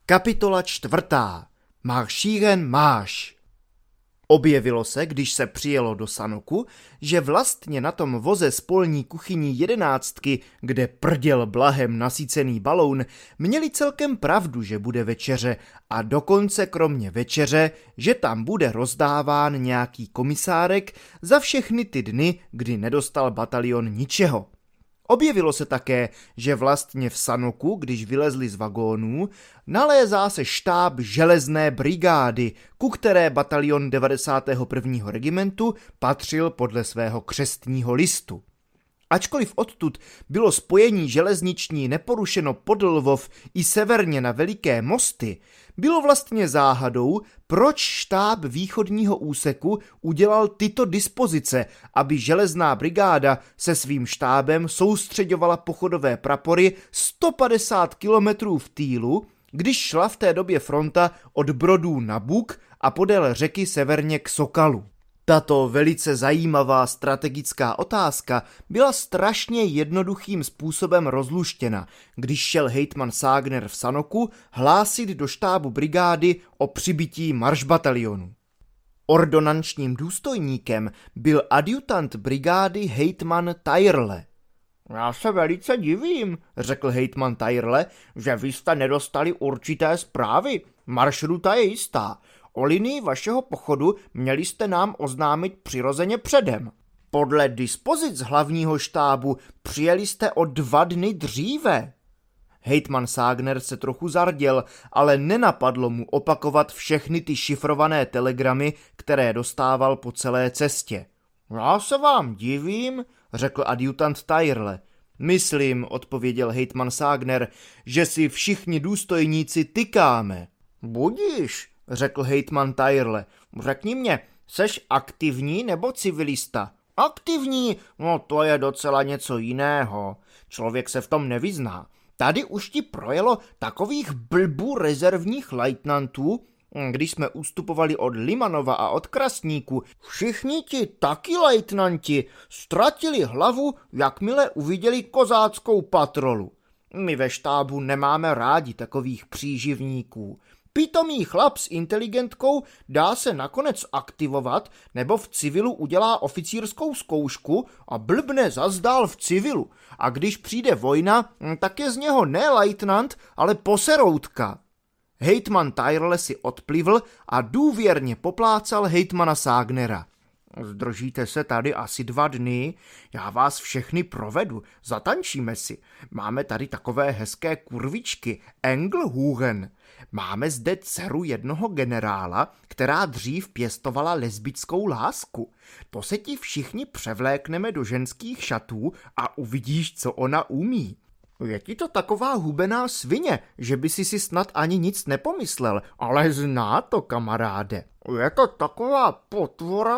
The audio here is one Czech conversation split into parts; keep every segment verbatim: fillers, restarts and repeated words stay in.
Kapitola čtvrtá. Marschieren Marsch. Objevilo se, když se přijelo do Sanoku, že vlastně na tom voze s polní kuchyní jedenáctky, kde prděl blahem nasycený baloun, měli celkem pravdu, že bude večeře a dokonce kromě večeře, že tam bude rozdáván nějaký komisárek za všechny ty dny, kdy nedostal batalion ničeho. Objevilo se také, že vlastně v Sanoku, když vylezli z vagónů, nalézá se štáb železné brigády, ku které batalion devadesátého prvního regimentu patřil podle svého křestního listu. Ačkoliv odtud bylo spojení železniční neporušeno pod Lvov i severně na Veliké Mosty, bylo vlastně záhadou, proč štáb východního úseku udělal tyto dispozice, aby železná brigáda se svým štábem soustřeďovala pochodové prapory sto padesát kilometrů v týlu, když šla v té době fronta od Brodů na Buk a podél řeky severně k Sokalu. Tato velice zajímavá strategická otázka byla strašně jednoduchým způsobem rozluštěna, když šel hejtman Ságner v Sanoku hlásit do štábu brigády o přibytí maršbatalionu. Ordonančním důstojníkem byl adjutant brigády hejtman Tajrle. Já se velice divím, řekl hejtman Tajrle, že vy jste nedostali určité zprávy. Maršruta je jistá. O linii vašeho pochodu měli jste nám oznámit přirozeně předem. Podle dispozic hlavního štábu přijeli jste o dva dny dříve. Hejtman Ságner se trochu zarděl, ale nenapadlo mu opakovat všechny ty šifrované telegramy, které dostával po celé cestě. Já se vám divím, řekl adjutant Tajrle. Myslím, odpověděl hejtman Ságner, že si všichni důstojníci tykáme. Budíš, řekl hejtman Tajrle. Řekni mě, seš aktivní nebo civilista? Aktivní? No to je docela něco jiného. Člověk se v tom nevyzná. Tady už ti projelo takových blbů rezervních lejtnantů, když jsme ustupovali od Limanova a od Krasníku. Všichni ti taky lejtnanti ztratili hlavu, jakmile uviděli kozáckou patrolu. My ve štábu nemáme rádi takových příživníků. Pitomý chlap s inteligentkou dá se nakonec aktivovat nebo v civilu udělá oficírskou zkoušku a blbne zazdál v civilu. A když přijde vojna, tak je z něho ne lejtnant, ale poseroutka. Hejtman Tajrle si odplivl a důvěrně poplácal hejtmana Ságnera. Zdržíte se tady asi dva dny, já vás všechny provedu, zatančíme si. Máme tady takové hezké kurvičky, Engelhugen. Máme zde dceru jednoho generála, která dřív pěstovala lesbickou lásku. To se ti všichni převlékneme do ženských šatů a uvidíš, co ona umí. Je ti to taková hubená svině, že by si si snad ani nic nepomyslel, ale zná to, kamaráde. Je to taková potvora,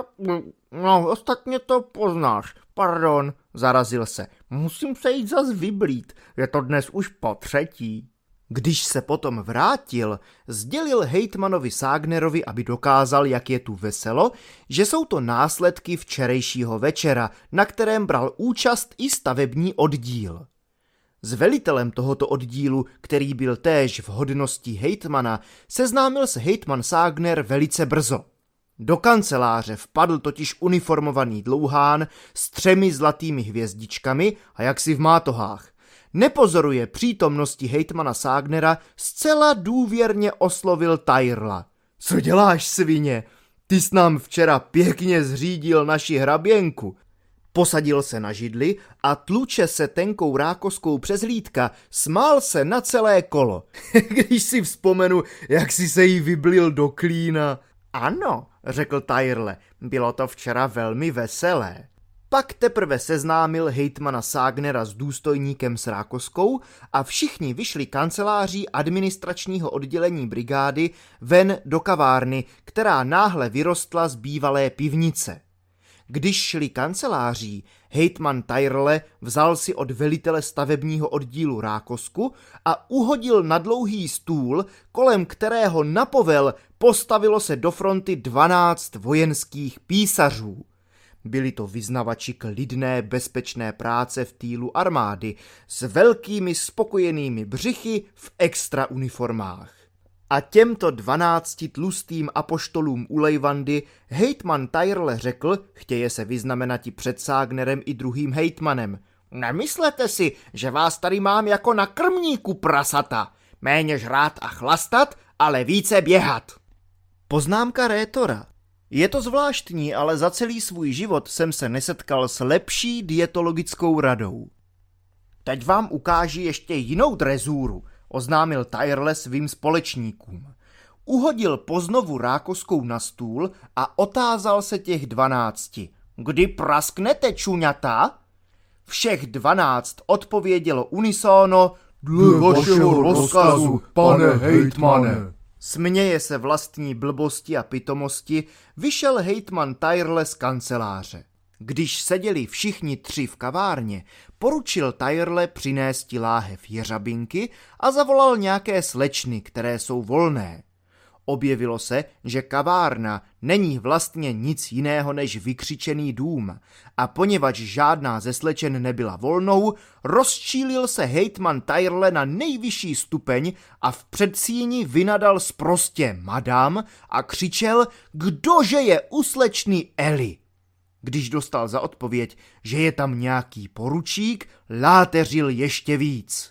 no ostatně to poznáš. Pardon, zarazil se. Musím se jít zas vyblít, je to dnes už po třetí. Když se potom vrátil, sdělil hejtmanovi Ságnerovi, aby dokázal, jak je tu veselo, že jsou to následky včerejšího večera, na kterém bral účast i stavební oddíl. S velitelem tohoto oddílu, který byl též v hodnosti hejtmana, seznámil se hejtman Ságner velice brzo. Do kanceláře vpadl totiž uniformovaný dlouhán s třemi zlatými hvězdičkami a jaksi v mátohách. Nepozoruje přítomnosti hejtmana Ságnera, zcela důvěrně oslovil Tajrla. Co děláš, svině? Ty jsi nám včera pěkně zřídil naši hraběnku. Posadil se na židli a tluče se tenkou rákoskou přes hlídka, smál se na celé kolo. Když si vzpomenu, jak si se jí vyblil do klína. Ano, řekl Tajrle, bylo to včera velmi veselé. Pak teprve seznámil hejtmana Ságnera s důstojníkem s rákoskou a všichni vyšli kanceláří administračního oddělení brigády ven do kavárny, která náhle vyrostla z bývalé pivnice. Když šli kanceláří, hejtman Tajrle vzal si od velitele stavebního oddílu rákosku a uhodil na dlouhý stůl, kolem kterého napovel postavilo se do fronty dvanáct vojenských písařů. Byli to vyznavači klidné, bezpečné práce v týlu armády s velkými spokojenými břichy v extra uniformách. A těmto dvanácti tlustým apoštolům u Lejvandy hejtman Tajrle řekl, chtěje se vyznamenati před Ságnerem i druhým hejtmanem: Nemyslete si, že vás tady mám jako na krmníku prasata. Méně žrát a chlastat, ale více běhat. Poznámka rétora. Je to zvláštní, ale za celý svůj život jsem se nesetkal s lepší dietologickou radou. Teď vám ukáži ještě jinou drezúru, oznámil Tajrle svým společníkům. Uhodil poznovu rákoskou na stůl a otázal se těch dvanácti. Kdy prasknete, čuňata? Všech dvanáct odpovědělo unisono: Dle vašeho rozkazu, pane hejtmane. Směje se vlastní blbosti a pitomosti, vyšel hejtman Tajrle z kanceláře. Když seděli všichni tři v kavárně, poručil Tajrle přinésti láhev jeřabinky a zavolal nějaké slečny, které jsou volné. Objevilo se, že kavárna není vlastně nic jiného než vykřičený dům a poněvadž žádná ze slečen nebyla volnou, rozčílil se hejtman Tajrle na nejvyšší stupeň a v předsíni vynadal sprostě madam a křičel, kdože je u slečny Eli. Když dostal za odpověď, že je tam nějaký poručík, láteřil ještě víc.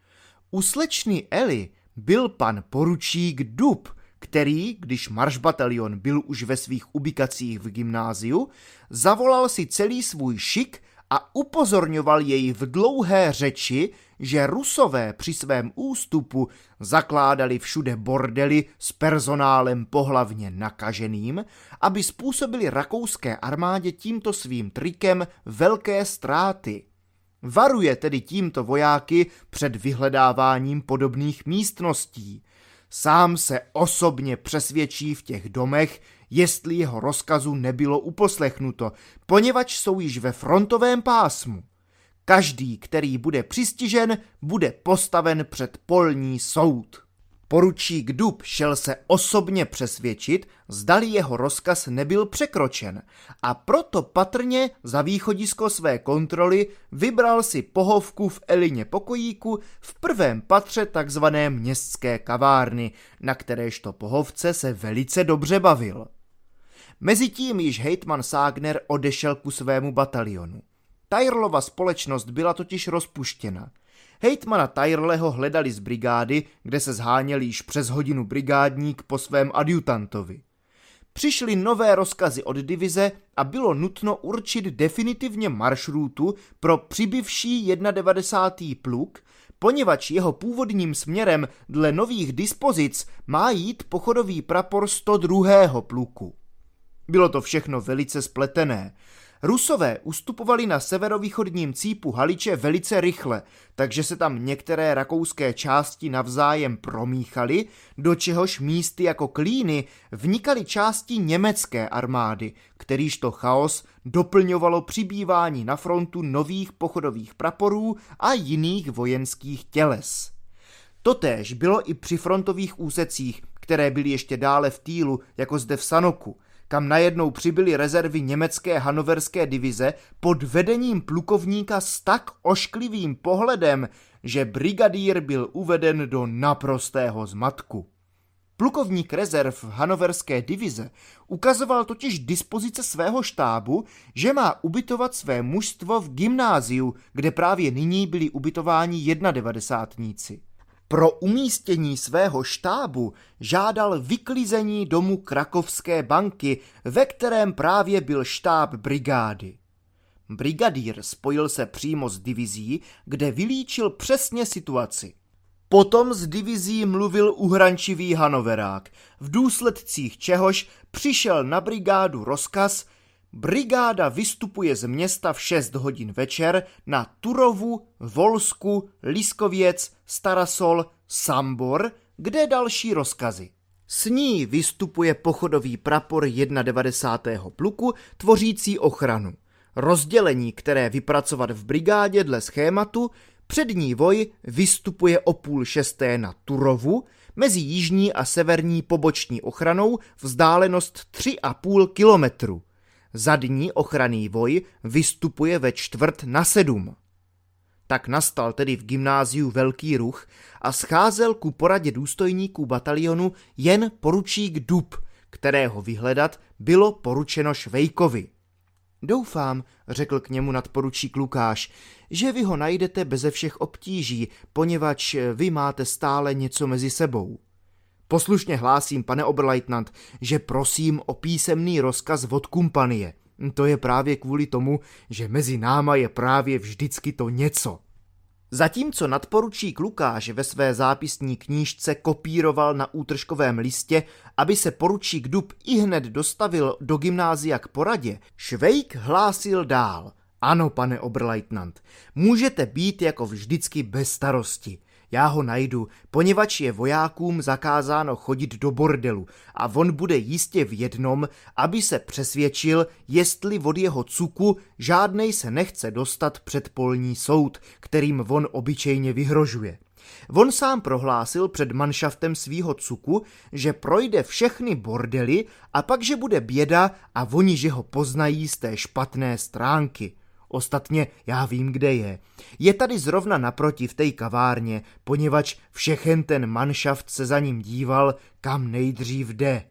U slečny Eli byl pan poručík Dub, který, když maršbatalion byl už ve svých ubikacích v gymnáziu, zavolal si celý svůj šik a upozorňoval jej v dlouhé řeči, že Rusové při svém ústupu zakládali všude bordely s personálem pohlavně nakaženým, aby způsobili rakouské armádě tímto svým trikem velké ztráty. Varuje tedy tímto vojáky před vyhledáváním podobných místností. Sám se osobně přesvědčí v těch domech, jestli jeho rozkazu nebylo uposlechnuto, poněvadž jsou již ve frontovém pásmu. Každý, který bude přistižen, bude postaven před polní soud. Poručík Dub šel se osobně přesvědčit, zdali jeho rozkaz nebyl překročen a proto patrně za východisko své kontroly vybral si pohovku v Elině pokojíku v prvém patře takzvané městské kavárny, na kteréžto pohovce se velice dobře bavil. Mezitím již hejtman Ságner odešel ku svému batalionu. Tajrlova společnost byla totiž rozpuštěna. Hejtmana Tajrleho hledali z brigády, kde se zháněl již přes hodinu brigádník po svém adjutantovi. Přišly nové rozkazy od divize a bylo nutno určit definitivně maršrutu pro přibywší devadesátý první pluk, poněvadž jeho původním směrem dle nových dispozic má jít pochodový prapor sto druhého pluku. Bylo to všechno velice spletené. Rusové ustupovali na severovýchodním cípu Haliče velice rychle, takže se tam některé rakouské části navzájem promíchaly, do čehož místy jako klíny vnikaly části německé armády, kterýžto chaos doplňovalo přibývání na frontu nových pochodových praporů a jiných vojenských těles. Totéž bylo i při frontových úsecích, které byly ještě dále v týlu, jako zde v Sanoku, kam najednou přibyly rezervy německé hanoverské divize pod vedením plukovníka s tak ošklivým pohledem, že brigadýr byl uveden do naprostého zmatku. Plukovník rezerv hanoverské divize ukazoval totiž dispozice svého štábu, že má ubytovat své mužstvo v gymnáziu, kde právě nyní byli ubytováni devadesátníci. Pro umístění svého štábu žádal vyklizení domu Krakovské banky, ve kterém právě byl štáb brigády. Brigadýr spojil se přímo s divizí, kde vylíčil přesně situaci. Potom z divizí mluvil uhrančivý hanoverák, v důsledcích čehož přišel na brigádu rozkaz: brigáda vystupuje z města v šest hodin večer na Turovu, Volsku, Liskověc, Starasol, Sambor, kde další rozkazy. S ní vystupuje pochodový prapor devadesátého prvního pluku tvořící ochranu. Rozdělení, které vypracovat v brigádě dle schématu, přední voj vystupuje o půl šesté na Turovu, mezi jižní a severní poboční ochranou vzdálenost tři a půl kilometru. Zadní ochranný voj vystupuje ve čtvrt na sedm. Tak nastal tedy v gymnáziu velký ruch a scházel ku poradě důstojníků batalionu jen poručík Dub, kterého vyhledat bylo poručeno Švejkovi. Doufám, řekl k němu nadporučík Lukáš, že vy ho najdete beze všech obtíží, poněvadž vy máte stále něco mezi sebou. Poslušně hlásím, pane oberleutnant, že prosím o písemný rozkaz od kumpanie. To je právě kvůli tomu, že mezi náma je právě vždycky to něco. Zatímco nadporučík Lukáš ve své zápisní knížce kopíroval na útržkovém listě, aby se poručík Dub ihned dostavil do gymnázia k poradě, Švejk hlásil dál. Ano, pane oberleutnant, můžete být jako vždycky bez starosti. Já ho najdu, poněvadž je vojákům zakázáno chodit do bordelu a on bude jistě v jednom, aby se přesvědčil, jestli od jeho cuku žádnej se nechce dostat před polní soud, kterým on obyčejně vyhrožuje. On sám prohlásil před manšaftem svýho cuku, že projde všechny bordely a pak, že bude běda a oni, že ho poznají z té špatné stránky. Ostatně já vím, kde je. Je tady zrovna naproti v té kavárně, poněvadž všechen ten manšaft se za ním díval, kam nejdřív jde.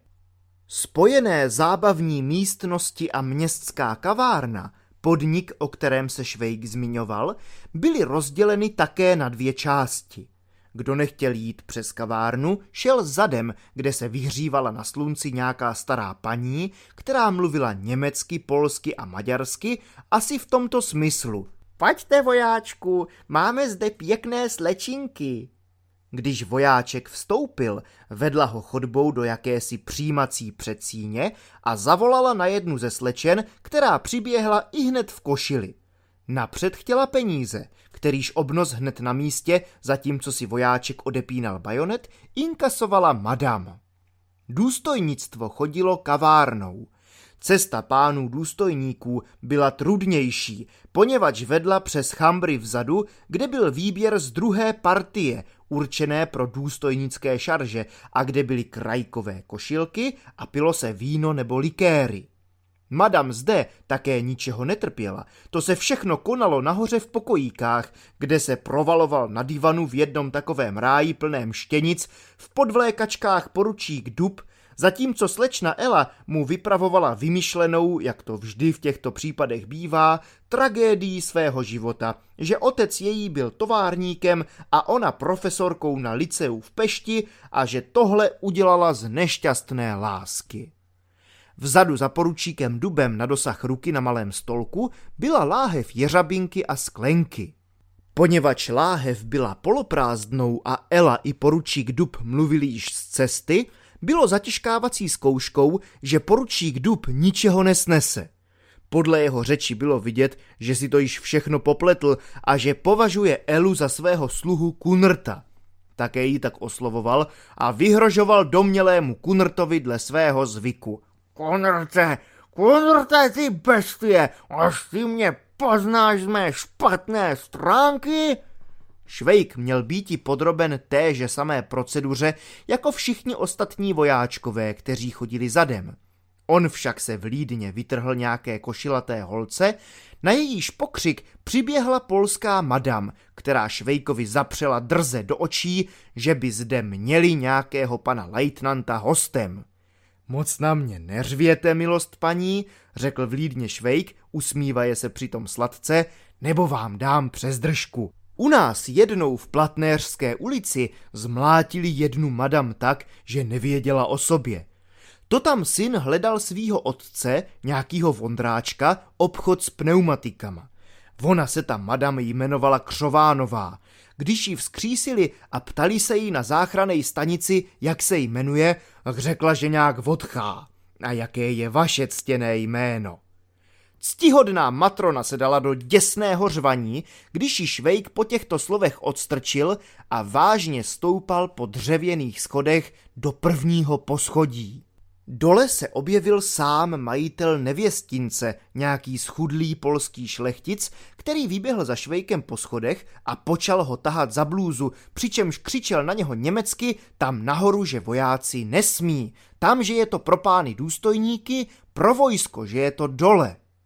Spojené zábavní místnosti a městská kavárna, podnik, o kterém se Švejk zmiňoval, byly rozděleny také na dvě části. Kdo nechtěl jít přes kavárnu, šel zadem, kde se vyhřívala na slunci nějaká stará paní, která mluvila německy, polsky a maďarsky, asi v tomto smyslu. Pojďte, vojáčku, máme zde pěkné slečinky. Když vojáček vstoupil, vedla ho chodbou do jakési přijímací předsíně a zavolala na jednu ze slečen, která přiběhla ihned v košili. Napřed chtěla peníze, kterýž obnos hned na místě, zatímco si vojáček odepínal bajonet, inkasovala madam. Důstojnictvo chodilo kavárnou. Cesta pánů důstojníků byla trudnější, poněvadž vedla přes chambry vzadu, kde byl výběr z druhé partie, určené pro důstojnické šarže a kde byly krajkové košilky a pilo se víno nebo likéry. Madam zde také ničeho netrpěla, to se všechno konalo nahoře v pokojíkách, kde se provaloval na divanu v jednom takovém ráji plném štěnic, v podvlékačkách poručík Dub, zatímco slečna Ela mu vypravovala vymyšlenou, jak to vždy v těchto případech bývá, tragédii svého života, že otec její byl továrníkem a ona profesorkou na lyceu v Pešti a že tohle udělala z nešťastné lásky. Vzadu za poručíkem Dubem na dosah ruky na malém stolku byla láhev jeřabinky a sklenky. Poněvadž láhev byla poloprázdnou a Ela i poručík Dub mluvili již z cesty, bylo zatěžkávací zkouškou, že poručík Dub ničeho nesnese. Podle jeho řeči bylo vidět, že si to již všechno popletl a že považuje Elu za svého sluhu Kunrta. Také ji tak oslovoval a vyhrožoval domnělému Kunrtovi dle svého zvyku. Kunrte, Kunrte, ty bestie, až ty mě poznáš z mé špatné stránky? Švejk měl býti podroben téže samé proceduře jako všichni ostatní vojáčkové, kteří chodili zadem. On však se vlídně vytrhl nějaké košilaté holce, na jejíž pokřik přiběhla polská madam, která Švejkovi zapřela drze do očí, že by zde měli nějakého pana lejtnanta hostem. Moc na mě neřvěte, milost paní, řekl vlídně Švejk, usmívaje se přitom sladce, nebo vám dám přes držku. U nás jednou v Platnéřské ulici zmlátili jednu madam tak, že nevěděla o sobě. To tam syn hledal svýho otce, nějakýho Vondráčka, obchod s pneumatikama. Ona se ta madam jmenovala Křovánová. Když ji vzkřísili a ptali se jí na záchranné stanici, jak se jmenuje, řekla, že nějak vodchá. A jaké je vaše ctěné jméno? Ctihodná matrona se dala do děsného řvaní, když ji Švejk po těchto slovech odstrčil a vážně stoupal po dřevěných schodech do prvního poschodí. Dole se objevil sám majitel nevěstince, nějaký schudlý polský šlechtic, který vyběhl za Švejkem po schodech a počal ho tahat za blůzu, přičemž křičel na něho německy tam nahoru, že vojáci nesmí, tam, že je to pro pány důstojníky, pro vojsko, že je to dole.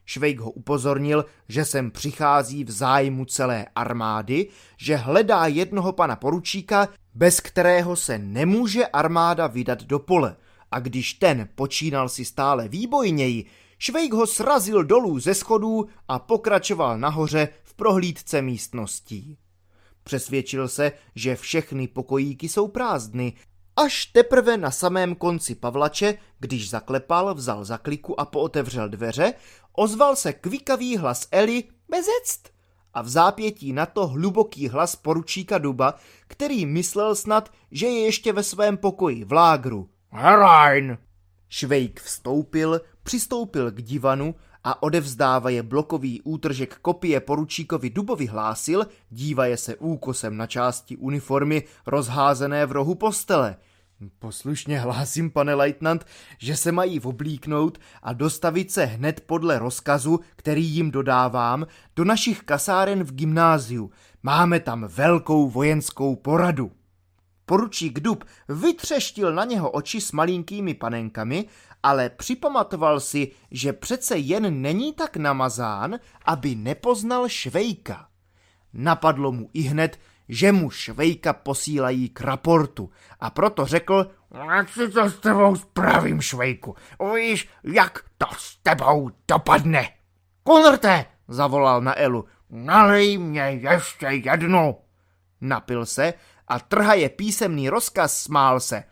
Švejk ho upozornil, že sem přichází v zájmu celé armády, že hledá jednoho pana poručíka, bez kterého se nemůže armáda vydat do pole. A když ten počínal si stále výbojněji, Švejk ho srazil dolů ze schodů a pokračoval nahoře v prohlídce místností. Přesvědčil se, že všechny pokojíky jsou prázdny, až teprve na samém konci pavlače, když zaklepal, vzal zakliku a pootevřel dveře, ozval se kvikavý hlas Eli bezect a v zápětí na to hluboký hlas poručíka Duba, který myslel snad, že je ještě ve svém pokoji v lágru. Herein! Švejk vstoupil, přistoupil k divanu a odevzdávaje blokový útržek kopie poručíkovi Dubovi hlásil, dívaje se úkosem na části uniformy rozházené v rohu postele. Poslušně hlásím, pane lejtnant, že se mají oblíknout a dostavit se hned podle rozkazu, který jim dodávám, do našich kasáren v gymnáziu. Máme tam velkou vojenskou poradu. Poručík Dub vytřeštil na něho oči s malinkými panenkami, ale připamatoval si, že přece jen není tak namazán, aby nepoznal Švejka. Napadlo mu ihned, že mu Švejka posílají k raportu a proto řekl: "Jak si to s tebou spravím, Švejku, uvidíš, jak to s tebou dopadne." "Konrte," zavolal na Elu, "nalej mě ještě jednu." Napil se a trhaje písemný rozkaz, smál se.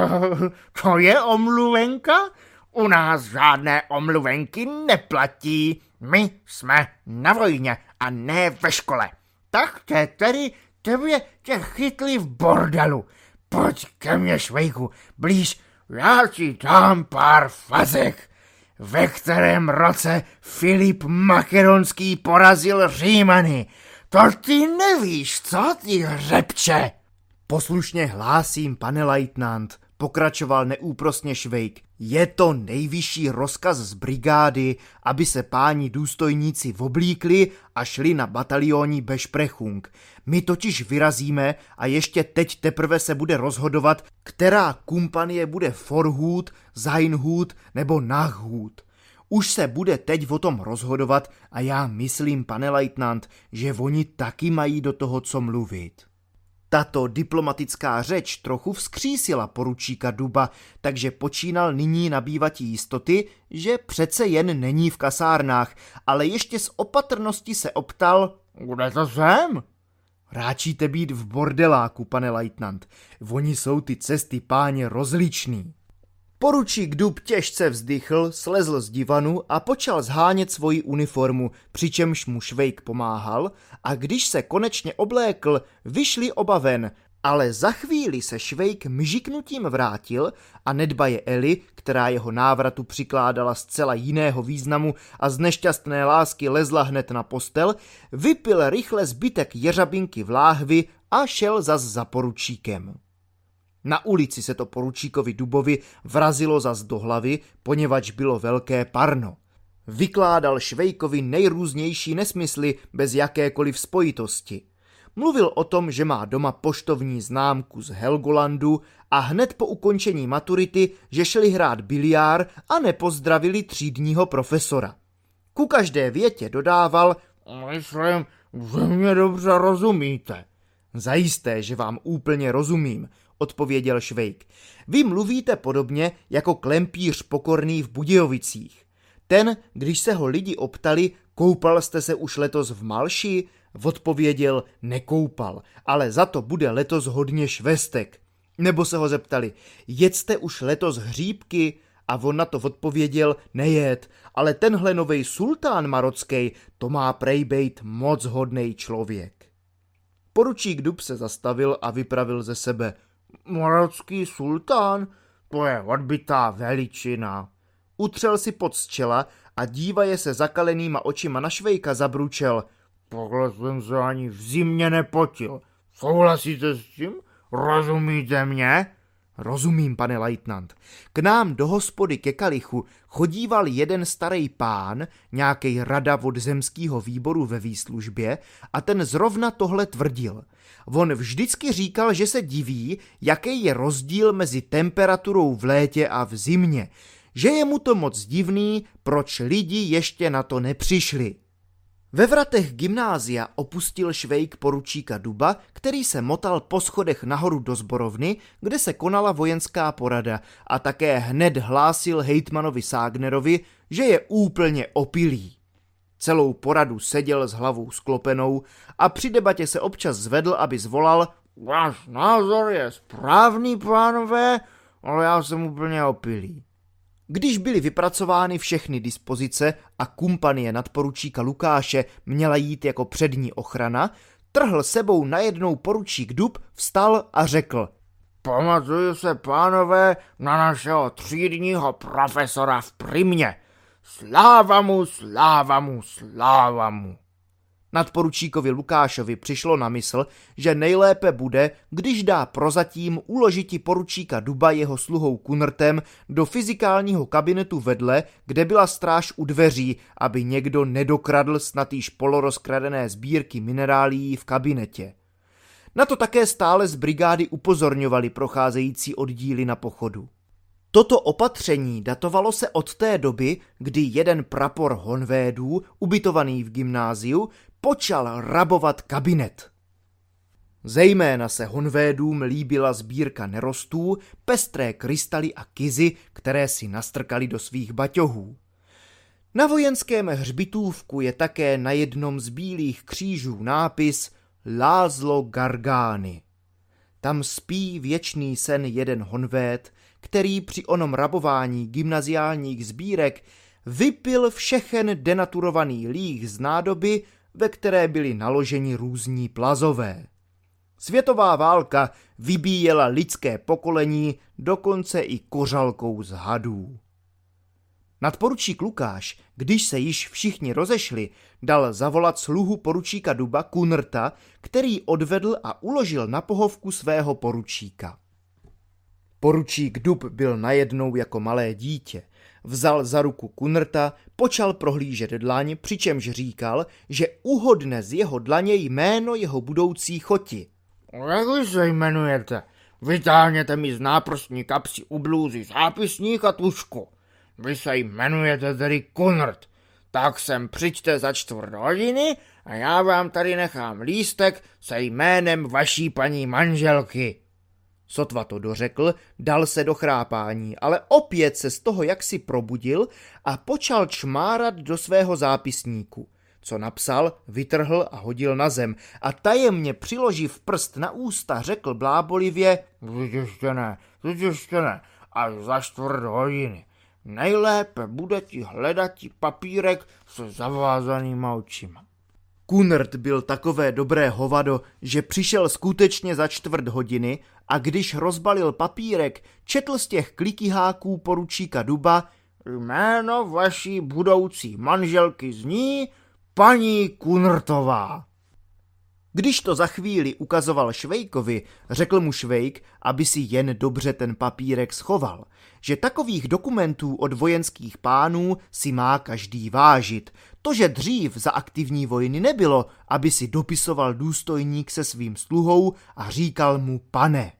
"To je omluvenka? U nás žádné omluvenky neplatí. My jsme na vojně a ne ve škole. Tak tě tedy tebe tě chytli v bordelu. Pojď ke mně, Švejku, blíž, já ti dám pár fazek. Ve kterém roce Filip Makedonský porazil Římany? To ty nevíš, co ty hřebče?" "Poslušně hlásím, pane lejtnant," pokračoval neúprosně Švejk. "Je to nejvyšší rozkaz z brigády, aby se páni důstojníci oblíkli a šli na batalionní Besprechung. My totiž vyrazíme a ještě teď teprve se bude rozhodovat, která kumpanie bude Vorhut, Seinhut nebo Nachhut. Už se bude teď o tom rozhodovat a já myslím, pane lejtnant, že oni taky mají do toho co mluvit." Tato diplomatická řeč trochu vzkřísila poručíka Duba, takže počínal nyní nabývat jistoty, že přece jen není v kasárnách, ale ještě z opatrnosti se optal: "Kde to jsem?" "Ráčíte být v bordeláku, pane lejtnant. Oni jsou ty cesty páně rozličný." Poručík Dub těžce vzdychl, slezl z divanu a počal zhánět svoji uniformu, přičemž mu Švejk pomáhal, a když se konečně oblékl, vyšli oba ven, ale za chvíli se Švejk mžiknutím vrátil a nedbaje Eli, která jeho návratu přikládala zcela jiného významu a z nešťastné lásky lezla hned na postel, vypil rychle zbytek jeřabinky v láhvi a šel zas za poručíkem. Na ulici se to poručíkovi Dubovi vrazilo zas do hlavy, poněvadž bylo velké parno. Vykládal Švejkovi nejrůznější nesmysly bez jakékoliv spojitosti. Mluvil o tom, že má doma poštovní známku z Helgolandu a hned po ukončení maturity, že šli hrát biliár a nepozdravili třídního profesora. Ku každé větě dodával: "Myslím, že mě dobře rozumíte." "Zajisté, že vám úplně rozumím," odpověděl Švejk. "Vy mluvíte podobně jako klempíř Pokorný v Budějovicích. Ten, když se ho lidi optali, koupal jste se už letos v Malši, odpověděl: nekoupal, ale za to bude letos hodně švestek. Nebo se ho zeptali: jedzte už letos hříbky, a on na to odpověděl: nejet, ale tenhle novej sultán marocký, to má prej bejt moc hodnej člověk. Poručík Dub se zastavil a vypravil ze sebe: marocký sultán? To je odbytá veličina. Utřel si pod z čela a dívaje se zakalenýma očima na Švejka zabručel: takhle jsem se ani v zimě nepotil. Souhlasíte s tím? Rozumíte mě? Rozumím, pane lejtnant. K nám do hospody ke kalichu chodíval jeden starý pán, nějakej rada od zemského výboru ve výslužbě, a ten zrovna tohle tvrdil. On vždycky říkal, že se diví, jaký je rozdíl mezi temperaturou v létě a v zimě, že je mu to moc divný, proč lidi ještě na to nepřišli. Ve vratech gymnázia opustil Švejk poručíka Duba, který se motal po schodech nahoru do sborovny, kde se konala vojenská porada, a také hned hlásil hejtmanovi Ságnerovi, že je úplně opilý. Celou poradu seděl s hlavou sklopenou a při debatě se občas zvedl, aby zvolal: váš názor je správný, pánové, ale já jsem úplně opilý. Když byly vypracovány všechny dispozice a kumpanie nadporučíka Lukáše měla jít jako přední ochrana, trhl sebou najednou poručík Dub, vstal a řekl: pamatuju se, pánové, na našeho třídního profesora v Primě. Sláva mu, sláva mu, sláva mu. Nadporučíkovi Lukášovi přišlo na mysl, že nejlépe bude, když dá prozatím uložiti poručíka Duba jeho sluhou Kunrtem do fyzikálního kabinetu vedle, kde byla stráž u dveří, aby někdo nedokradl snad již polorozkradené sbírky minerálií v kabinetě. Na to také stále z brigády upozorňovali procházející oddíly na pochodu. Toto opatření datovalo se od té doby, kdy jeden prapor honvédů, ubytovaný v gymnáziu, počal rabovat kabinet. Zejména se honvédům líbila sbírka nerostů, pestré krystaly a kizy, které si nastrkali do svých baťohů. Na vojenském hřbitůvku je také na jednom z bílých křížů nápis Lázlo Gargány. Tam spí věčný sen jeden honvéd, který při onom rabování gymnaziálních sbírek vypil všechen denaturovaný líh z nádoby, ve které byli naloženi různí plazové. Světová válka vybíjela lidské pokolení dokonce i kořalkou z hadů. Nadporučík Lukáš, když se již všichni rozešli, dal zavolat sluhu poručíka Duba Kunrta, který odvedl a uložil na pohovku svého poručíka. Poručík Dub byl najednou jako malé dítě. Vzal za ruku Kunrta, počal prohlížet dlaň, přičemž říkal, že uhodne z jeho dlaně jméno jeho budoucí choti. Jak vy se jmenujete? Vytáhněte mi z náprstní kapsy u blůzy zápisník a tužku. Vy se jmenujete tedy Kunrt. Tak sem přijďte za čtvrt hodiny a já vám tady nechám lístek se jménem vaší paní manželky. Sotva to dořekl, dal se do chrápání, ale opět se z toho jaksi probudil a počal čmárat do svého zápisníku. Co napsal, vytrhl a hodil na zem a tajemně přiloživ prst na ústa řekl blábolivě: Teď ještě ne, teď ještě ne, až za čtvrt hodiny. Nejlépe bude ti hledat ti papírek se zavázanýma očima. Kunrt byl takové dobré hovado, že přišel skutečně za čtvrt hodiny a když rozbalil papírek, četl z těch klikyháků poručíka Duba: jméno vaší budoucí manželky zní paní Kunrtová. Když to za chvíli ukazoval Švejkovi, řekl mu Švejk, aby si jen dobře ten papírek schoval, že takových dokumentů od vojenských pánů si má každý vážit. To, že dřív za aktivní vojny nebylo, aby si dopisoval důstojník se svým sluhou a říkal mu pane.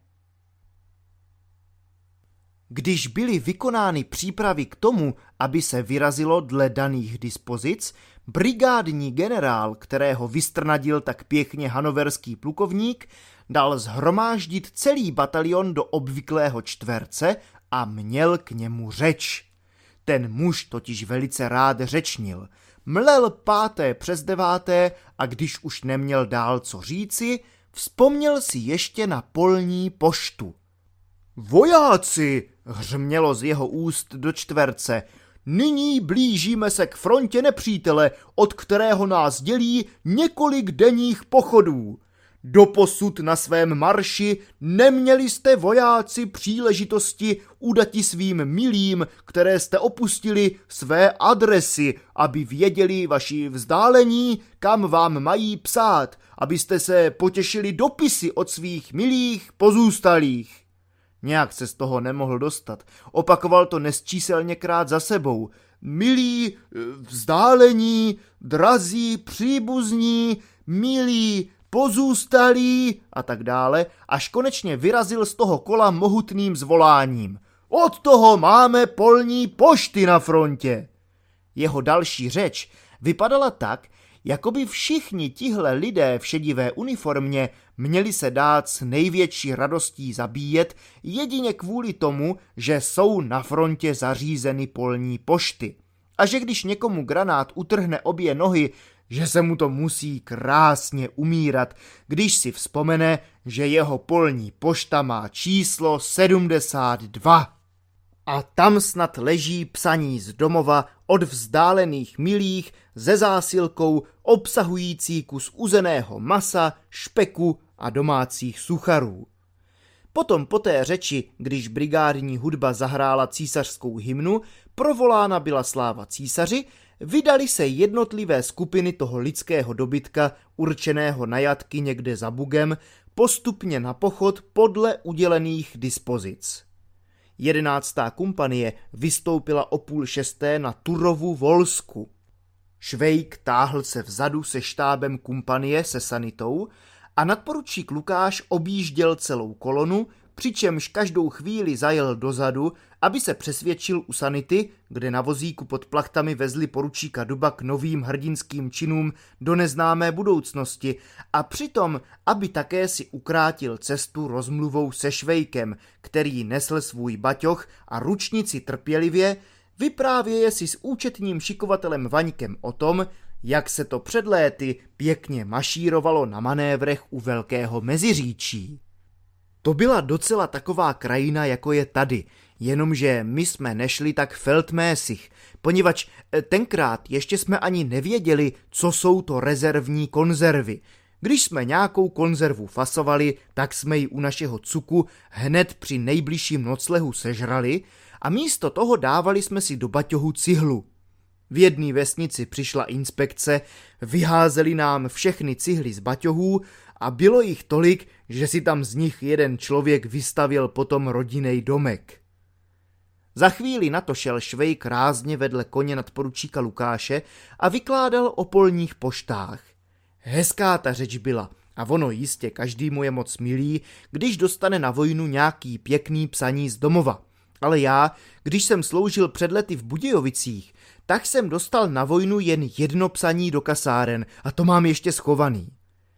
Když byly vykonány přípravy k tomu, aby se vyrazilo dle daných dispozic, brigádní generál, kterého vystrnadil tak pěkně hanoverský plukovník, dal zhromáždit celý batalion do obvyklého čtverce a měl k němu řeč. Ten muž totiž velice rád řečnil. Mlel páté přes deváté a když už neměl dál co říci, vzpomněl si ještě na polní poštu. Vojáci, hřmělo z jeho úst do čtverce, nyní blížíme se k frontě nepřítele, od kterého nás dělí několik denních pochodů. Doposud na svém marši neměli jste vojáci příležitosti udati svým milým, které jste opustili, své adresy, aby věděli vaši vzdálení, kam vám mají psát, abyste se potěšili dopisy od svých milých pozůstalých. Nějak se z toho nemohl dostat. Opakoval to nesčíselněkrát za sebou. Milí, vzdálení, drazí, příbuzní, milí, pozůstalí a tak dále, až konečně vyrazil z toho kola mohutným zvoláním. Od toho máme polní pošty na frontě. Jeho další řeč vypadala tak, jako by všichni tihle lidé v šedivé uniformě měli se dát s největší radostí zabíjet jedině kvůli tomu, že jsou na frontě zařízeny polní pošty. A že když někomu granát utrhne obě nohy, že se mu to musí krásně umírat, když si vzpomene, že jeho polní pošta má číslo sedmdesát dva. A tam snad leží psaní z domova od vzdálených milých se zásilkou obsahující kus uzeného masa, špeku a domácích sucharů. Potom po té řeči, když brigádní hudba zahrála císařskou hymnu, provolána byla sláva císaři, vydali se jednotlivé skupiny toho lidského dobytka určeného na jatky někde za Bugem postupně na pochod podle udělených dispozic. Jedenáctá kompanie vystoupila o půl šesté na Turovu Volsku. Švejk táhl se vzadu se štábem kompanie se sanitou a nadporučík Lukáš objížděl celou kolonu, přičemž každou chvíli zajel dozadu, aby se přesvědčil u sanity, kde na vozíku pod plachtami vezli poručíka Duba k novým hrdinským činům do neznámé budoucnosti a přitom, aby také si ukrátil cestu rozmluvou se Švejkem, který nesl svůj baťoch a ručnici trpělivě, vyprávěje si s účetním šikovatelem Vaňkem o tom, jak se to před léty pěkně mašírovalo na manévrech u Velkého Meziříčí. To byla docela taková krajina, jako je tady, jenomže my jsme nešli tak feldmäßig, poněvadž tenkrát ještě jsme ani nevěděli, co jsou to rezervní konzervy. Když jsme nějakou konzervu fasovali, tak jsme ji u našeho cuku hned při nejbližším noclehu sežrali a místo toho dávali jsme si do baťohu cihlu. V jedné vesnici přišla inspekce, vyházeli nám všechny cihly z baťohů a bylo jich tolik, že si tam z nich jeden člověk vystavěl potom rodinný domek. Za chvíli na to šel Švejk rázně vedle koně nadporučíka Lukáše a vykládal o polních poštách. Hezká ta řeč byla a ono jistě každému je moc milý, když dostane na vojnu nějaký pěkný psaní z domova. Ale já, když jsem sloužil před lety v Budějovicích, tak jsem dostal na vojnu jen jedno psaní do kasáren a to mám ještě schovaný.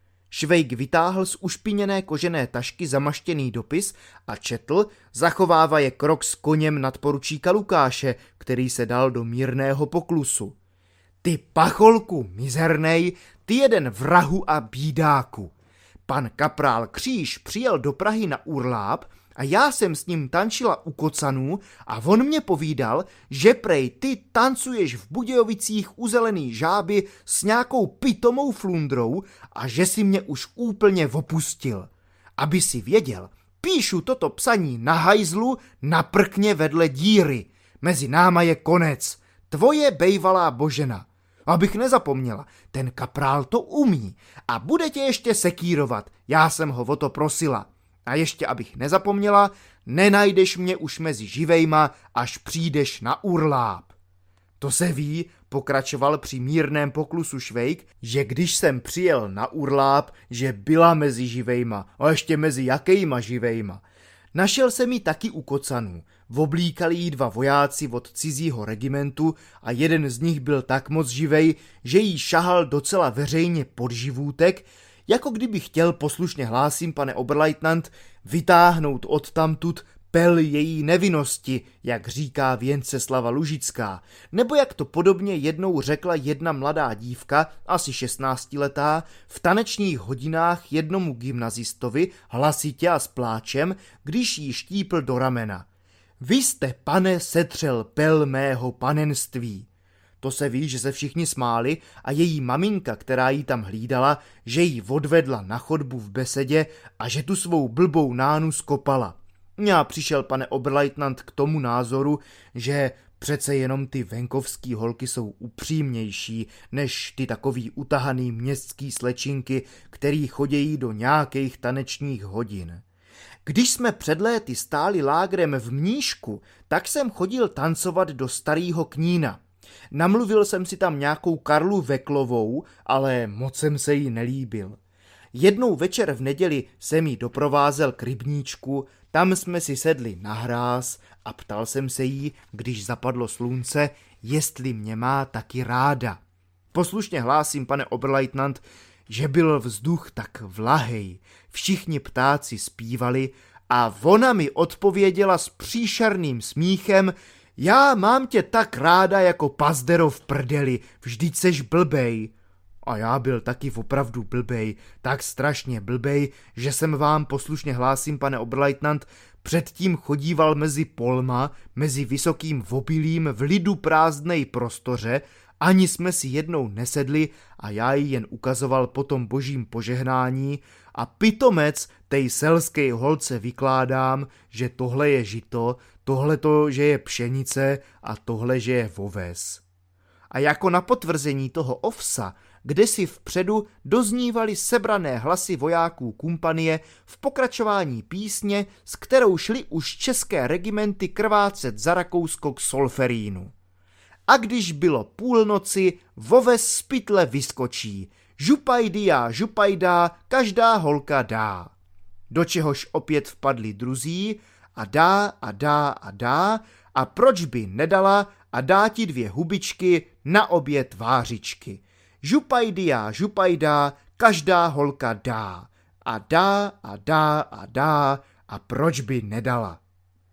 Švejk vytáhl z ušpiněné kožené tašky zamaštěný dopis a četl, zachovávaje krok s koněm nadporučíka Lukáše, který se dal do mírného poklusu. Ty pacholku mizernej, ty jeden vrahu a bídáku. Pan kaprál Kříž přijel do Prahy na urláp a já jsem s ním tančila u kocanů a on mě povídal, že prej ty tancuješ v Budějovicích u Zelený žáby s nějakou pitomou flundrou a že si mě už úplně opustil. Aby si věděl, píšu toto psaní na hajzlu na prkně vedle díry. Mezi náma je konec. Tvoje bejvalá Božena. Abych nezapomněla, ten kaprál to umí a bude tě ještě sekírovat, já jsem ho o to prosila. A ještě abych nezapomněla, nenajdeš mě už mezi živejma, až přijdeš na urláp. To se ví, pokračoval při mírném poklusu Švejk, že když jsem přijel na urláp, že byla mezi živejma, a ještě mezi jakejma živejma. Našel jsem ji taky u kocanů. Oblíkali jí dva vojáci od cizího regimentu a jeden z nich byl tak moc živej, že jí šahal docela veřejně pod živůtek, jako kdyby chtěl, poslušně hlásím, pane Oberleutnant, vytáhnout odtamtud pel její nevinnosti, jak říká Věnceslava Lužická, nebo jak to podobně jednou řekla jedna mladá dívka, asi šestnáctiletá, v tanečních hodinách jednomu gymnazistovi hlasitě a s pláčem, když jí štípl do ramena. Vy jste, pane, setřel pel mého panenství. To se ví, že se všichni smáli a její maminka, která jí tam hlídala, že jí odvedla na chodbu v besedě a že tu svou blbou nánu skopala. Já přišel, pane Oberleutnant, k tomu názoru, že přece jenom ty venkovský holky jsou upřímnější než ty takový utahaný městský slečinky, který chodějí do nějakých tanečních hodin. Když jsme před léty stáli lágrem v Mníšku, tak jsem chodil tancovat do Starýho Knína. Namluvil jsem si tam nějakou Karlu Veklovou, ale moc jsem se jí nelíbil. Jednou večer v neděli jsem jí doprovázel k rybníčku, tam jsme si sedli na hráz a ptal jsem se jí, když zapadlo slunce, jestli mě má taky ráda. Poslušně hlásím, pane oberleutnant, že byl vzduch tak vlahej, všichni ptáci zpívali a ona mi odpověděla s příšerným smíchem: já mám tě tak ráda jako pazdero v prdeli, vždyť seš blbej. A já byl taky opravdu blbej, tak strašně blbej, že jsem vám, poslušně hlásím, pane oberleutnant, předtím chodíval mezi polma, mezi vysokým obilím v lidu prázdnej prostoře, ani jsme si jednou nesedli a já jí jen ukazoval po tom božím požehnání a pitomec tej selskej holce vykládám, že tohle je žito, tohle to, že je pšenice a tohle, že je oves. A jako na potvrzení toho ovsa, kde si vpředu doznívaly sebrané hlasy vojáků kumpanie v pokračování písně, s kterou šly už české regimenty krvácet za Rakousko k Solferínu. A když bylo půlnoci, voves z pytle vyskočí. Župajdia, župajdá, každá holka dá. Do čehož opět vpadli druzí a dá a dá a dá a proč by nedala a dá ti dvě hubičky, na obě tvářičky. Župajdia, župajdá, každá holka dá. A dá a dá a dá a proč by nedala.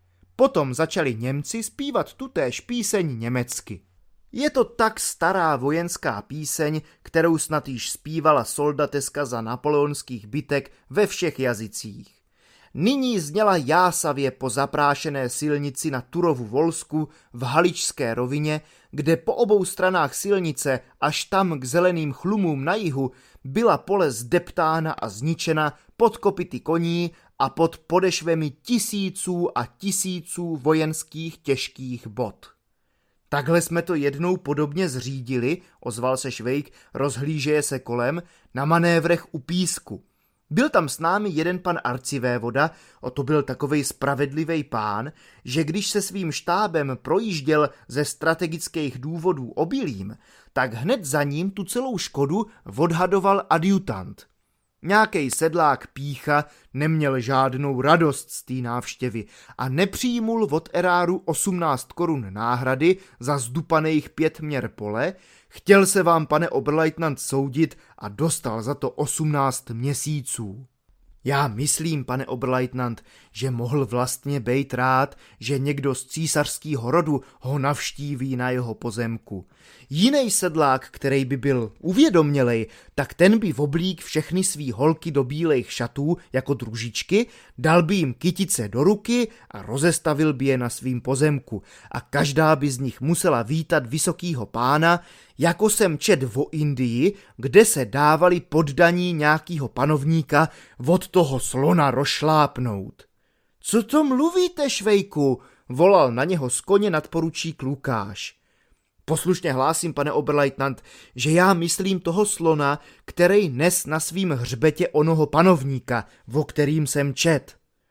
Potom začali Němci zpívat tutéž píseň německy. Je to tak stará vojenská píseň, kterou snad již zpívala soldateska za napoleonských bitek ve všech jazycích. Nyní zněla jásavě po zaprášené silnici na Turovu Volsku v Haličské rovině, kde po obou stranách silnice až tam k zeleným chlumům na jihu byla pole zdeptána a zničena pod kopyty koní a pod podešvemi tisíců a tisíců vojenských těžkých bot. Takhle jsme to jednou podobně zřídili, ozval se Švejk, rozhlížeje se kolem, na manévrech u Písku. Byl tam s námi jeden pan arcivévoda, o to byl takovej spravedlivý pán, že když se svým štábem projížděl ze strategických důvodů obilím, tak hned za ním tu celou škodu odhadoval adjutant. Nějakej sedlák Pícha neměl žádnou radost z té návštěvy a nepřijmul od eráru osmnáct korun náhrady za zdupaných pět měr pole, chtěl se vám, pane oberleutnant, soudit a dostal za to osmnáct měsíců. Já myslím, pane oberleutnant, že mohl vlastně bejt rád, že někdo z císařského rodu ho navštíví na jeho pozemku. Jinej sedlák, který by byl uvědomělej, tak ten by oblík všechny svý holky do bílejch šatů jako družičky, dal by jim kytice do ruky a rozestavil by je na svým pozemku a každá by z nich musela vítat vysokýho pána, jako jsem čet o Indii, kde se dávali poddaní nějakýho panovníka od toho slona rozšlápnout. Co to mluvíte, Švejku? Volal na něho z koně nadporučík Lukáš. Poslušně hlásím, pane oberleutnant, že já myslím toho slona, který nes na svým hřbetě onoho panovníka, o kterým jsem čet.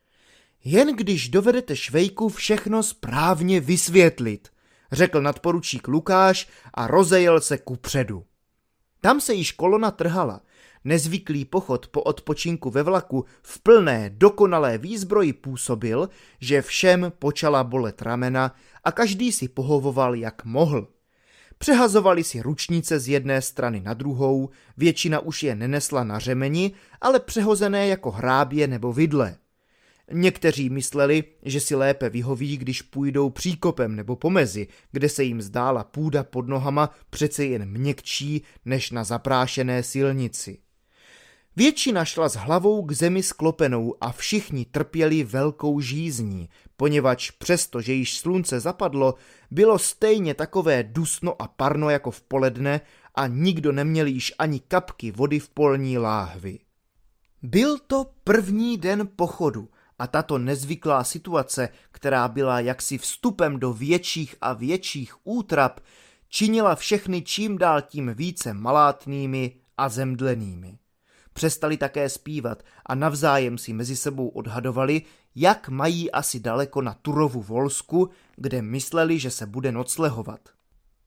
Jen když dovedete, Švejku, všechno správně vysvětlit, řekl nadporučík Lukáš a rozejel se kupředu. Tam se již kolona trhala. Nezvyklý pochod po odpočinku ve vlaku v plné, dokonalé výzbroji působil, že všem počala bolet ramena a každý si pohovoval, jak mohl. Přehazovali si ručnice z jedné strany na druhou, většina už je nenesla na řemeni, ale přehozené jako hrábě nebo vidle. Někteří mysleli, že si lépe vyhoví, když půjdou příkopem nebo pomezi, kde se jim zdála půda pod nohama přece jen měkčí než na zaprášené silnici. Většina šla s hlavou k zemi sklopenou a všichni trpěli velkou žízní, poněvadž přesto, že již slunce zapadlo, bylo stejně takové dusno a parno jako v poledne a nikdo neměl již ani kapky vody v polní láhvi. Byl to první den pochodu a tato nezvyklá situace, která byla jaksi vstupem do větších a větších útrap, činila všechny čím dál tím více malátnými a zemdlenými. Přestali také zpívat a navzájem si mezi sebou odhadovali, jak mají asi daleko na Turovu Volsku, kde mysleli, že se bude noclehovat.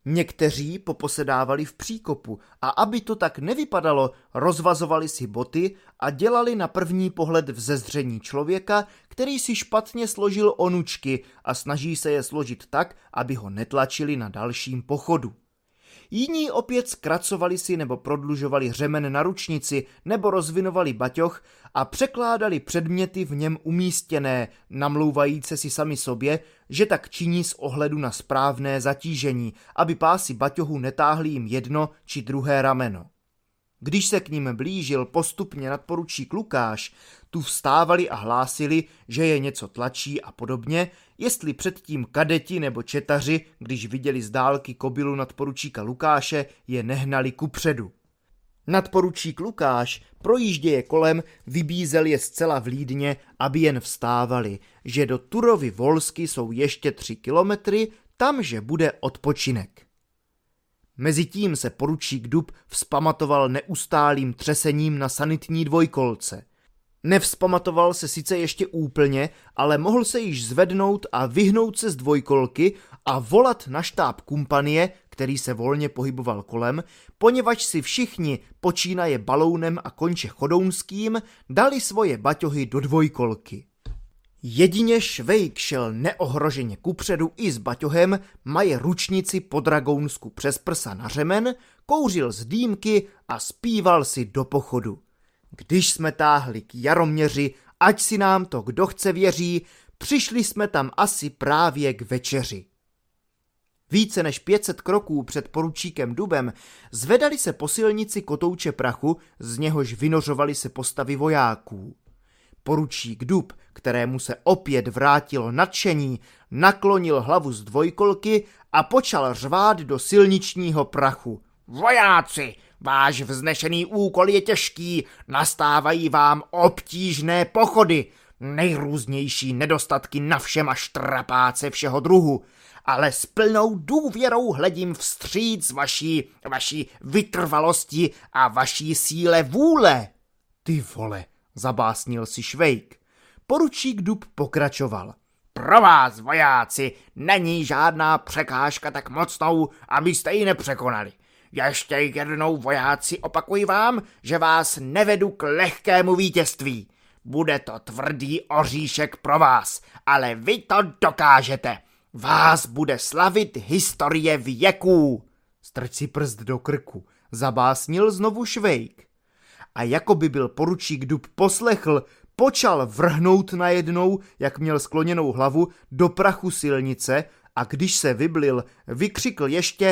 Někteří poposedávali v příkopu a aby to tak nevypadalo, rozvazovali si boty a dělali na první pohled vzezření člověka, který si špatně složil onučky a snaží se je složit tak, aby ho netlačili na dalším pochodu. Jiní opět zkracovali si nebo prodlužovali řemen na ručnici nebo rozvinovali baťoch a překládali předměty v něm umístěné, namlouvajíce si sami sobě, že tak činí z ohledu na správné zatížení, aby pásy baťohu netáhly jim jedno či druhé rameno. Když se k ním blížil postupně nadporučík Lukáš, tu vstávali a hlásili, že je něco tlačí a podobně, jestli předtím kadeti nebo četaři, když viděli z dálky kobylu nadporučíka Lukáše, je nehnali kupředu. Nadporučík Lukáš projížděje kolem vybízel je zcela vlídně, aby jen vstávali, že do Turovy Volsky jsou ještě tři kilometry, tamže bude odpočinek. Mezitím se poručík Dub vzpamatoval neustálým třesením na sanitní dvojkolce. Nevzpamatoval se sice ještě úplně, ale mohl se již zvednout a vyhnout se z dvojkolky a volat na štáb kumpanie, který se volně pohyboval kolem, poněvadž si všichni, počínaje Balounem a konče Chodounským, dali svoje baťohy do dvojkolky. Jedině Švejk šel neohroženě kupředu i s baťohem, maje ručnici po dragounsku přes prsa na řemen, kouřil z dýmky a zpíval si do pochodu. Když jsme táhli k Jaroměři, ať si nám to kdo chce věří, přišli jsme tam asi právě k večeři. Více než pět set kroků před poručíkem Dubem zvedali se po silnici kotouče prachu, z něhož vynořovaly se postavy vojáků. Poručík Dub, kterému se opět vrátilo nadšení, naklonil hlavu z dvojkolky a počal řvát do silničního prachu. Vojáci, váš vznešený úkol je těžký, nastávají vám obtížné pochody, nejrůznější nedostatky na všem a štrapáce všeho druhu, ale s plnou důvěrou hledím vstříc vaší, vaší vytrvalosti a vaší síle vůle. Ty vole, zabásnil si Švejk. Poručík Dub pokračoval. Pro vás, vojáci, není žádná překážka tak mocnou, abyste ji nepřekonali. Ještě jednou, vojáci, opakuji vám, že vás nevedu k lehkému vítězství. Bude to tvrdý oříšek pro vás, ale vy to dokážete. Vás bude slavit historie věků. Strč si prst do krku, zabásnil znovu Švejk. A jako by byl poručík Dub poslechl, počal vrhnout najednou, jak měl skloněnou hlavu, do prachu silnice a když se vyblil, vykřikl ještě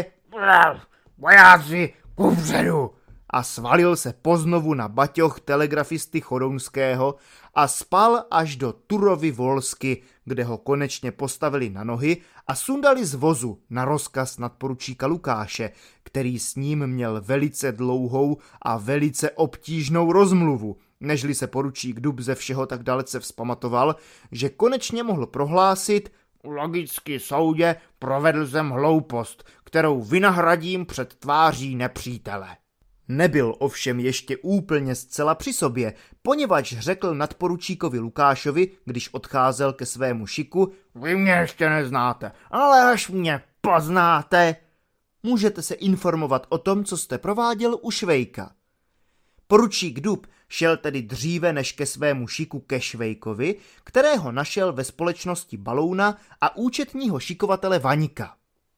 vojáci, kupředu! A svalil se poznovu na baťoch telegrafisty Chodounského a spal až do Turovy Volsky, kde ho konečně postavili na nohy a sundali z vozu na rozkaz nadporučíka Lukáše, který s ním měl velice dlouhou a velice obtížnou rozmluvu, nežli se poručík Dub ze všeho tak dalece vzpamatoval, že konečně mohl prohlásit: logicky soudě, provedl jsem hloupost, kterou vynahradím před tváří nepřítele. Nebyl ovšem ještě úplně zcela při sobě, poněvadž řekl nadporučíkovi Lukášovi, když odcházel ke svému šiku: vy mě ještě neznáte, ale až mě poznáte, můžete se informovat o tom, co jste prováděl u Švejka. Poručík Dub šel tedy dříve než ke svému šiku ke Švejkovi, kterého našel ve společnosti Balouna a účetního šikovatele Vaňka.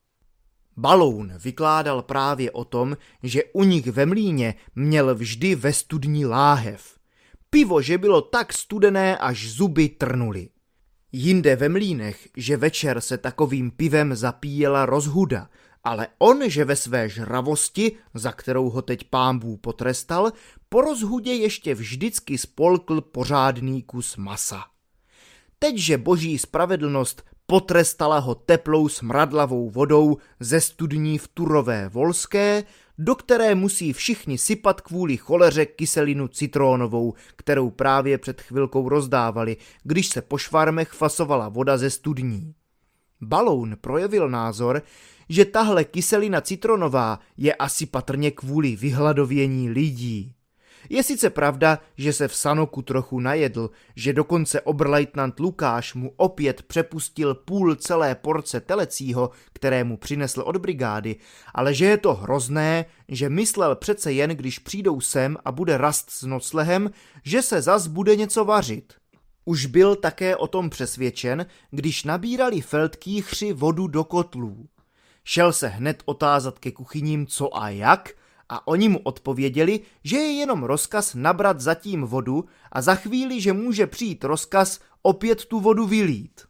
Baloun vykládal právě o tom, že u nich ve mlýně měl vždy ve studni láhev. Pivo, že bylo tak studené, až zuby trnuly. Jinde ve mlýnech, že večer se takovým pivem zapíjela rozhuda, ale on, že ve své žravosti, za kterou ho teď pánbů potrestal, po rozhudě ještě vždycky spolkl pořádný kus masa. Teď, že boží spravedlnost potrestala ho teplou smradlavou vodou ze studní v Turové Volské, do které musí všichni sypat kvůli choleře kyselinu citrónovou, kterou právě před chvilkou rozdávali, když se po švarmech fasovala voda ze studní. Baloun projevil názor, že tahle kyselina citronová je asi patrně kvůli vyhladovění lidí. Je sice pravda, že se v Sanoku trochu najedl, že dokonce oberleutnant Lukáš mu opět přepustil půl celé porce telecího, které mu přinesl od brigády, ale že je to hrozné, že myslel přece jen, když přijdou sem a bude rast s noclehem, že se zas bude něco vařit. Už byl také o tom přesvědčen, když nabírali feldkýchři vodu do kotlů. Šel se hned otázat ke kuchyním co a jak a oni mu odpověděli, že je jenom rozkaz nabrat zatím vodu a za chvíli, že může přijít rozkaz opět tu vodu vylít.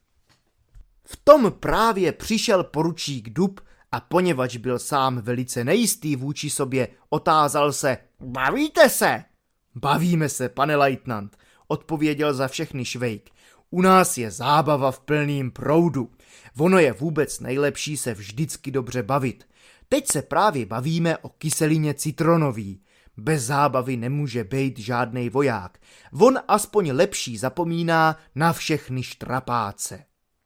V tom právě přišel poručík Dub a poněvadž byl sám velice nejistý vůči sobě, otázal se: Bavíte se? Bavíme se, pane lejtnant, odpověděl za všechny Švejk. U nás je zábava v plným proudu. Ono je vůbec nejlepší se vždycky dobře bavit. Teď se právě bavíme o kyselině citronový. Bez zábavy nemůže být žádnej voják. On aspoň lepší zapomíná na všechny štrapáce.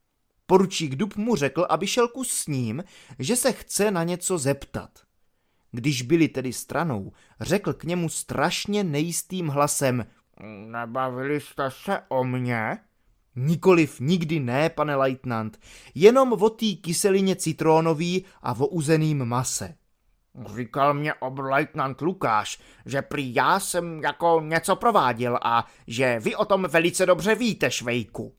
Poručík Dub mu řekl, aby šel kus s ním, že se chce na něco zeptat. Když byli tedy stranou, řekl k němu strašně nejistým hlasem: Nebavili jste se o mně? Nikoliv, nikdy ne, pane lejtnant, jenom o té kyselině citrónový a o uzeným mase. Říkal mě oberleutnant Lukáš, že prý já jsem jako něco prováděl a že vy o tom velice dobře víte, Švejku.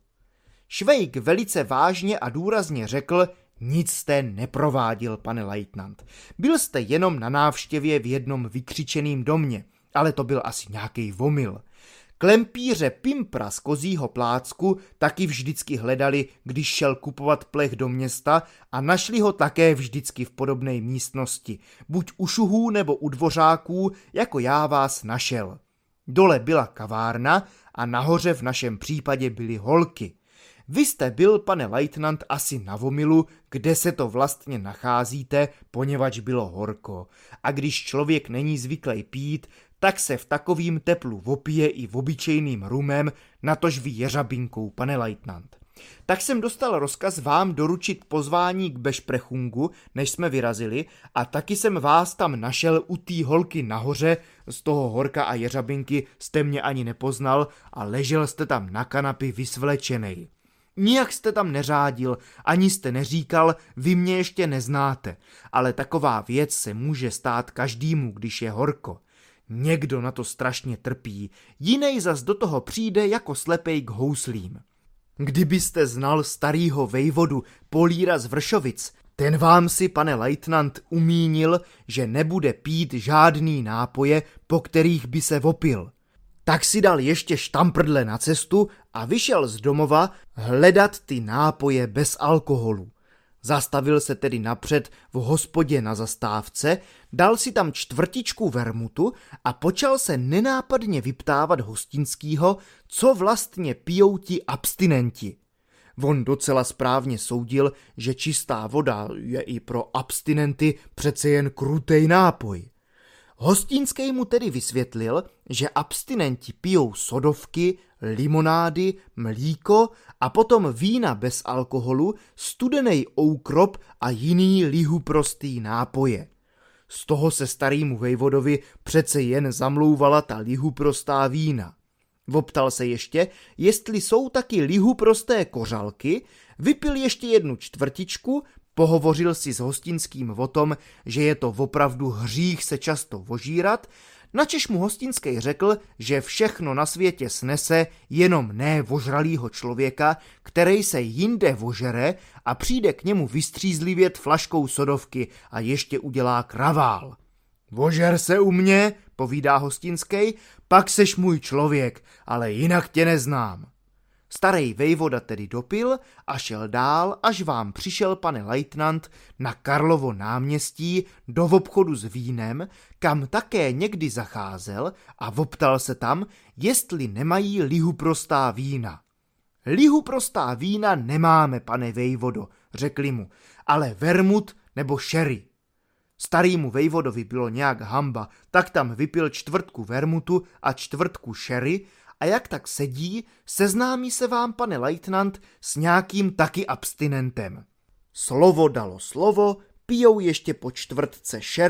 Švejk velice vážně a důrazně řekl: Nic jste neprováděl, pane lejtnant. Byl jste jenom na návštěvě v jednom vykřičeným domě, ale to byl asi nějaký omyl. Klempíře Pimpra z Kozího Plácku taky vždycky hledali, když šel kupovat plech do města a našli ho také vždycky v podobné místnosti, buď u šuhů nebo u dvořáků, jako já vás našel. Dole byla kavárna a nahoře v našem případě byly holky. Vy jste byl, pane lejtnant, asi na omylu, kde se to vlastně nacházíte, poněvadž bylo horko. A když člověk není zvyklý pít, tak se v takovým teplu opije i v obyčejným rumem, natož vy jeřabinkou, pane lejtnant. Tak jsem dostal rozkaz vám doručit pozvání k Bešprechungu, než jsme vyrazili, a taky jsem vás tam našel u té holky nahoře, z toho horka a jeřabinky jste mě ani nepoznal a ležel jste tam na kanapi vysvlečenej. Nijak jste tam neřádil, ani jste neříkal, vy mě ještě neznáte, ale taková věc se může stát každému, když je horko. Někdo na to strašně trpí, jinej zas do toho přijde jako slepej k houslím. Kdybyste znal starýho vejvodu Políra z Vršovic, ten vám si, pane lejtnant, umínil, že nebude pít žádný nápoje, po kterých by se vopil. Tak si dal ještě štamprdle na cestu a vyšel z domova hledat ty nápoje bez alkoholu. Zastavil se tedy napřed v hospodě na zastávce, dal si tam čtvrtičku vermutu a počal se nenápadně vyptávat hostinskýho, co vlastně pijou ti abstinenti. On docela správně soudil, že čistá voda je i pro abstinenty přece jen krutej nápoj. Hostinský mu tedy vysvětlil, že abstinenti pijou sodovky, limonády, mlíko a potom vína bez alkoholu, studenej oukrop a jiný lihuprostý nápoje. Z toho se starýmu vejvodovi přece jen zamlouvala ta lihuprostá vína. Voptal se ještě, jestli jsou taky lihuprosté kořalky, vypil ještě jednu čtvrtičku, pohovořil si s hostinským o tom, že je to opravdu hřích se často vožírat, načež mu hostinský řekl, že všechno na světě snese, jenom ne vožralýho člověka, který se jinde vožere a přijde k němu vystřízlivět flaškou sodovky a ještě udělá kravál. Vožer se u mě, povídá hostinský, pak seš můj člověk, ale jinak tě neznám. Starej vejvoda tedy dopil a šel dál, až vám přišel, pane lejtnant, na Karlovo náměstí do obchodu s vínem, kam také někdy zacházel a voptal se tam, jestli nemají lihuprostá vína. Lihuprostá vína nemáme, pane vejvodo, řekli mu, ale vermut nebo sherry. Starýmu vejvodovi bylo nějak hamba, tak tam vypil čtvrtku vermutu a čtvrtku sherry, a jak tak sedí, seznámí se vám, pane lejtnant, s nějakým taky abstinentem. Slovo dalo slovo, pijou ještě po čtvrtce sherry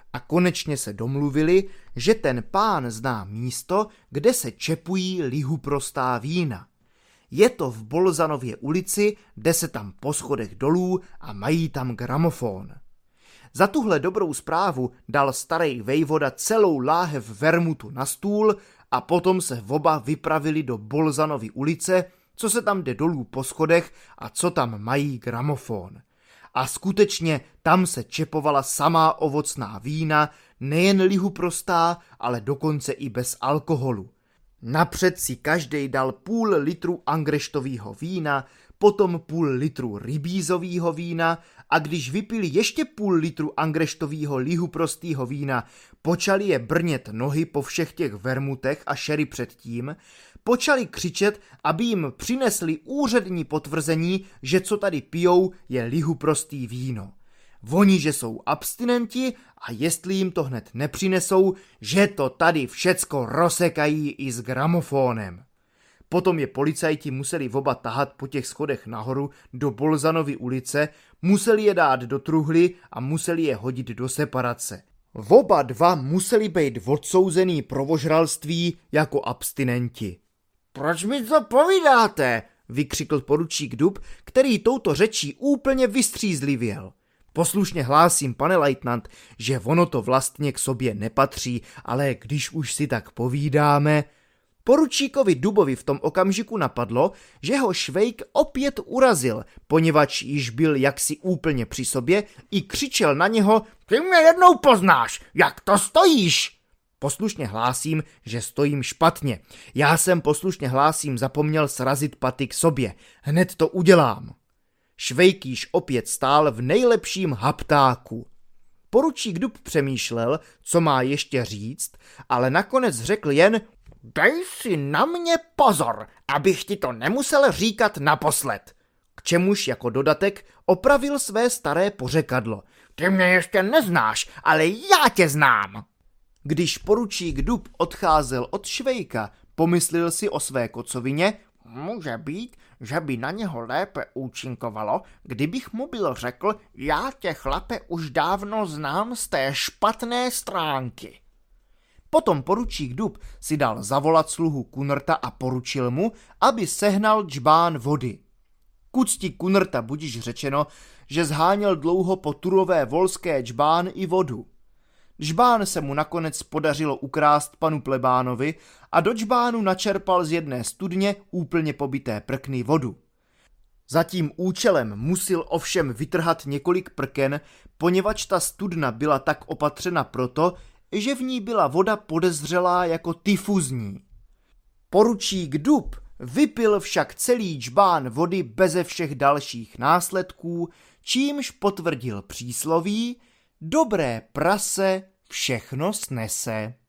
a konečně se domluvili, že ten pán zná místo, kde se čepují lihuprostá vína. Je to v Bolzanově ulici, jde se tam po schodech dolů a mají tam gramofon. Za tuhle dobrou zprávu dal starý vejvoda celou láhev vermutu na stůl a potom se oba vypravili do Bolzanovy ulice, co se tam jde dolů po schodech a co tam mají gramofon. A skutečně tam se čepovala samá ovocná vína, nejen lihuprostá, ale dokonce i bez alkoholu. Napřed si každej dal půl litru angreštovýho vína, potom půl litru rybízovýho vína a když vypili ještě půl litru angreštovýho lihuprostýho vína, počali je brnět nohy po všech těch vermutech a šery předtím, počali křičet, aby jim přinesli úřední potvrzení, že co tady pijou je lihuprostý víno. Oni, že jsou abstinenti a jestli jim to hned nepřinesou, že to tady všecko rozsekají i s gramofónem. Potom je policajti museli oba tahat po těch schodech nahoru do Bolzanovy ulice, museli je dát do truhly a museli je hodit do separace. Oba dva museli být odsouzený pro ožralství jako abstinenti. Proč mi to povídáte? Vykřikl poručík Dub, který touto řečí úplně vystřízlivěl. Poslušně hlásím, pane lejtnant, že ono to vlastně k sobě nepatří, ale když už si tak povídáme... Poručíkovi Dubovi v tom okamžiku napadlo, že ho Švejk opět urazil, poněvadž již byl jaksi úplně při sobě i křičel na něho: Ty mě jednou poznáš, jak to stojíš? Poslušně hlásím, že stojím špatně. Já jsem poslušně hlásím zapomněl srazit paty k sobě. Hned to udělám. Švejk již opět stál v nejlepším haptáku. Poručík Dub přemýšlel, co má ještě říct, ale nakonec řekl jen: Dej si na mě pozor, abych ti to nemusel říkat naposled. K čemuž jako dodatek opravil své staré pořekadlo. Ty mě ještě neznáš, ale já tě znám. Když poručík Dub odcházel od Švejka, pomyslel si o své kocovině: Může být, že by na něho lépe účinkovalo, kdybych mu byl řekl: Já tě, chlape, už dávno znám z té špatné stránky. Potom poručík Dub si dal zavolat sluhu Kunrta a poručil mu, aby sehnal džbán vody. K úcti Kunrta budiž řečeno, že zháněl dlouho po turové volské džbán i vodu. Džbán se mu nakonec podařilo ukrást panu plebánovi a do džbánu načerpal z jedné studně úplně pobité prkny vodu. Za tím účelem musil ovšem vytrhat několik prken, poněvadž ta studna byla tak opatřena proto, že v ní byla voda podezřelá jako tyfuzní. Poručík Dub vypil však celý džbán vody beze všech dalších následků, čímž potvrdil přísloví: Dobré prase všechno snese.